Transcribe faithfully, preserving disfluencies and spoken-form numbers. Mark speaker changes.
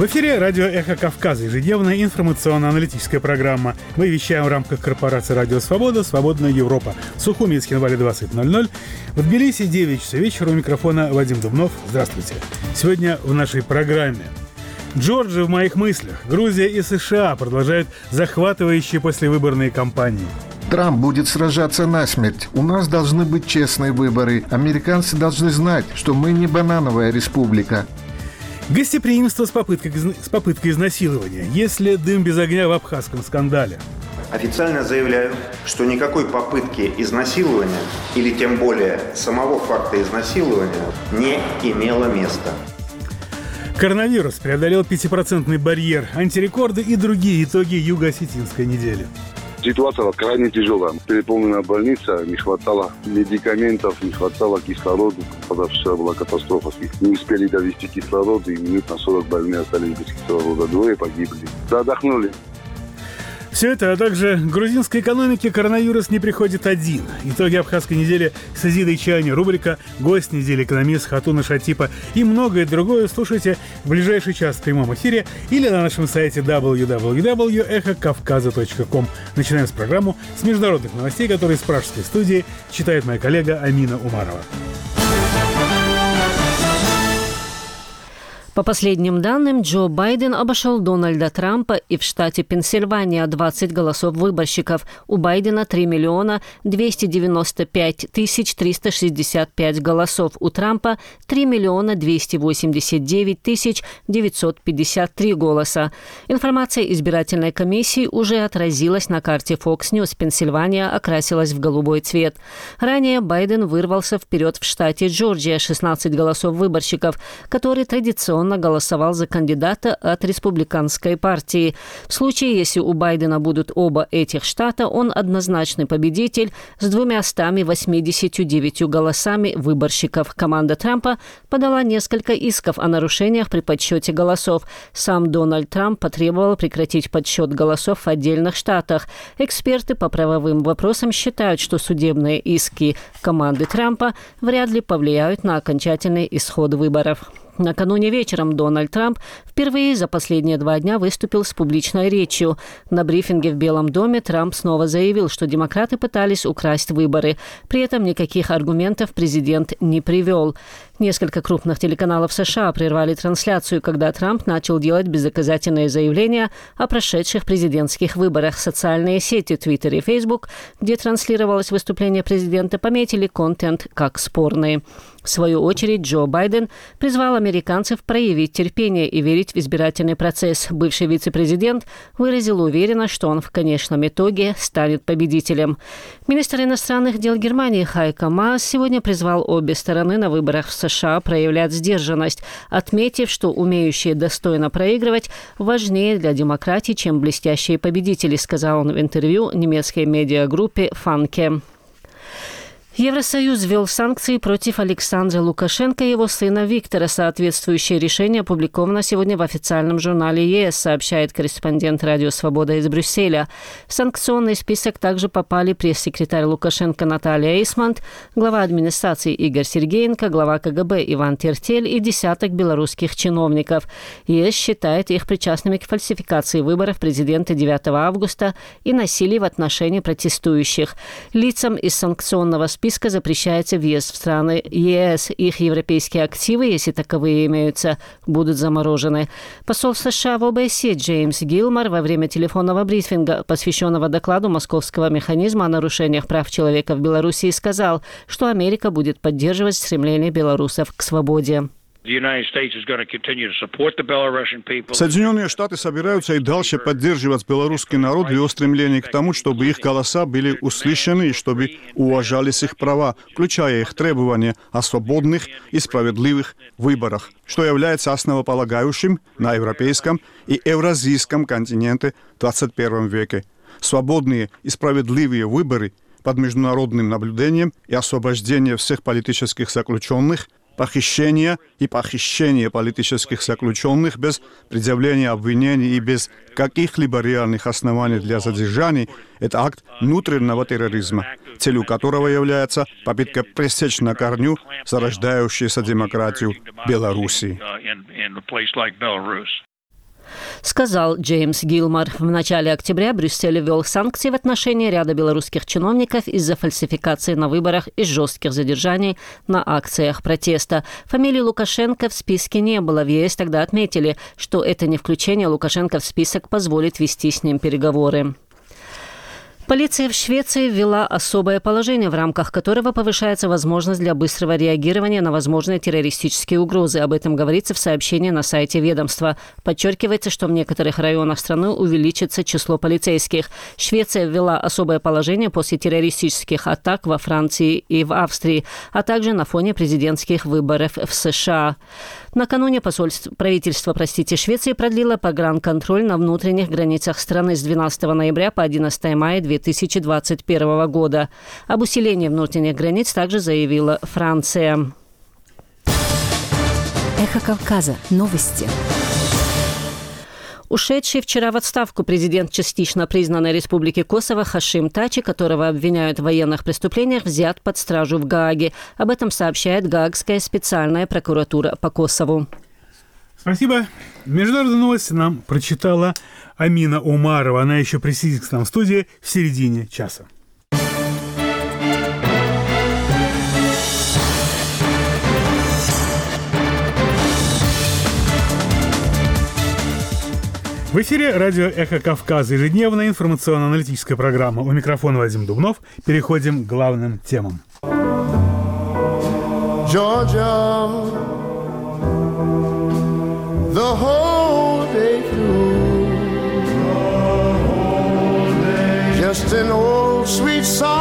Speaker 1: В эфире радио «Эхо Кавказа», ежедневная информационно-аналитическая программа. Мы вещаем в рамках корпорации «Радио Свобода», «Свободная Европа». В Сухуми и Цхинвале двадцать ноль ноль. В Тбилиси девять часов вечера. У микрофона Вадим Дубнов. Здравствуйте. Сегодня в нашей программе. Джорджия в моих мыслях. Грузия и США продолжают захватывающие послевыборные кампании.
Speaker 2: Трамп будет сражаться насмерть. У нас должны быть честные выборы. Американцы должны знать, что мы не банановая республика.
Speaker 1: Гостеприимство с попыткой, с попыткой изнасилования. Если дым без огня в абхазском скандале.
Speaker 3: Официально заявляю, что никакой попытки изнасилования или тем более самого факта изнасилования не имело места.
Speaker 1: Коронавирус преодолел пятипроцентный барьер, антирекорды и другие итоги юго-осетинской недели.
Speaker 4: Ситуация крайне тяжелая. Переполненная больница, не хватало медикаментов, не хватало кислорода. Тогда все была катастрофа. Не успели довести кислород, и минут на сорок больные остались без кислорода. Двое погибли. Задохнули.
Speaker 1: Все это, а также грузинской экономике коронавирус не приходит один. Итоги абхазской недели с Азидой Чайни, рубрика «Гость недели», экономист Хатуна Шатипа и многое другое слушайте в ближайший час в прямом эфире или на нашем сайте дабл ю дабл ю дабл ю точка эхо кавказа точка ком. Начинаем с программу с международных новостей, которые из пражской студии читает моя коллега Амина Умарова.
Speaker 5: По последним данным, Джо Байден обошел Дональда Трампа, и в штате Пенсильвания двадцать голосов выборщиков. У Байдена три миллиона двести девяносто пять тысяч триста шестьдесят пять голосов. У Трампа три миллиона двести восемьдесят девять тысяч девятьсот пятьдесят три голоса. Информация избирательной комиссии уже отразилась на карте Fox News. Пенсильвания окрасилась в голубой цвет. Ранее Байден вырвался вперед в штате Джорджия, шестнадцать голосов выборщиков, который традиционно голосовал за кандидата от республиканской партии. В случае, если у Байдена будут оба этих штата, он однозначный победитель с двумястами восьмидесятью девятью голосами выборщиков. Команда Трампа подала несколько исков о нарушениях при подсчете голосов. Сам Дональд Трамп потребовал прекратить подсчет голосов в отдельных штатах. Эксперты по правовым вопросам считают, что судебные иски команды Трампа вряд ли повлияют на окончательный исход выборов. Накануне вечером Дональд Трамп впервые за последние два дня выступил с публичной речью. На брифинге в Белом доме Трамп снова заявил, что демократы пытались украсть выборы. При этом никаких аргументов президент не привел. Несколько крупных телеканалов США прервали трансляцию, когда Трамп начал делать бездоказательные заявления о прошедших президентских выборах. Социальные сети Twitter и Facebook, где транслировалось выступление президента, пометили контент как спорный. В свою очередь, Джо Байден призвал американцев проявить терпение и верить в избирательный процесс. Бывший вице-президент выразил уверенность, что он в конечном итоге станет победителем. Министр иностранных дел Германии Хайко Маас сегодня призвал обе стороны на выборах в США проявлять сдержанность, отметив, что умеющие достойно проигрывать важнее для демократии, чем блестящие победители, сказал он в интервью немецкой медиагруппе «Фанке». Евросоюз ввел санкции против Александра Лукашенко и его сына Виктора. Соответствующее решение опубликовано сегодня в официальном журнале ЕС, сообщает корреспондент «Радио Свобода» из Брюсселя. В санкционный список также попали пресс-секретарь Лукашенко Наталья Эйсмонт, глава администрации Игорь Сергеенко, глава КГБ Иван Тертель и десяток белорусских чиновников. ЕС считает их причастными к фальсификации выборов президента девятого августа и насилию в отношении протестующих. Лицам из санкционного списка списка запрещается въезд в страны ЕС. Их европейские активы, если таковые имеются, будут заморожены. Посол США в ОБСЕ Джеймс Гилмор во время телефонного брифинга, посвященного докладу Московского механизма о нарушениях прав человека в Беларуси, сказал, что Америка будет поддерживать стремление белорусов к свободе.
Speaker 6: Соединенные Штаты собираются и дальше поддерживать белорусский народ в его стремлении к тому, чтобы их голоса были услышаны и чтобы уважались их права, включая их требования о свободных и справедливых выборах, что является основополагающим на европейском и евразийском континенте в двадцать первом веке. Свободные и справедливые выборы под международным наблюдением и освобождение всех политических заключенных, похищение и похищение политических заключенных без предъявления обвинений и без каких-либо реальных оснований для задержаний – это акт внутреннего терроризма, целью которого является попытка пресечь на корню зарождающуюся демократию Беларуси.
Speaker 5: сказал Джеймс Гилмор. В начале октября Брюссель ввел санкции в отношении ряда белорусских чиновников из-за фальсификации на выборах и жестких задержаний на акциях протеста. Фамилии Лукашенко в списке не было. В ЕС тогда отметили, что это не включение Лукашенко в список позволит вести с ним переговоры. Полиция в Швеции ввела особое положение, в рамках которого повышается возможность для быстрого реагирования на возможные террористические угрозы. Об этом говорится в сообщении на сайте ведомства. Подчеркивается, что в некоторых районах страны увеличится число полицейских. Швеция ввела особое положение после террористических атак во Франции и в Австрии, а также на фоне президентских выборов в США. Накануне посольство, правительство простите, Швеции продлило погранконтроль на внутренних границах страны с двенадцатого ноября по одиннадцатое мая две тысячи двадцать первого года. Об усилении внутренних границ также заявила Франция.
Speaker 7: Эхо Кавказа. Новости.
Speaker 5: Ушедший вчера в отставку президент частично признанной республики Косово Хашим Тачи, которого обвиняют в военных преступлениях, взят под стражу в Гааге. Об этом сообщает Гаагская специальная прокуратура по Косову.
Speaker 1: Спасибо. Международные новости нам прочитала Амина Умарова. Она еще присоединится к нам в студии в середине часа. В эфире радио «Эхо Кавказа», ежедневная информационно-аналитическая программа. У микрофона Вадим Дубнов. Переходим к главным темам. Georgia, the whole day through, just an old sweet song.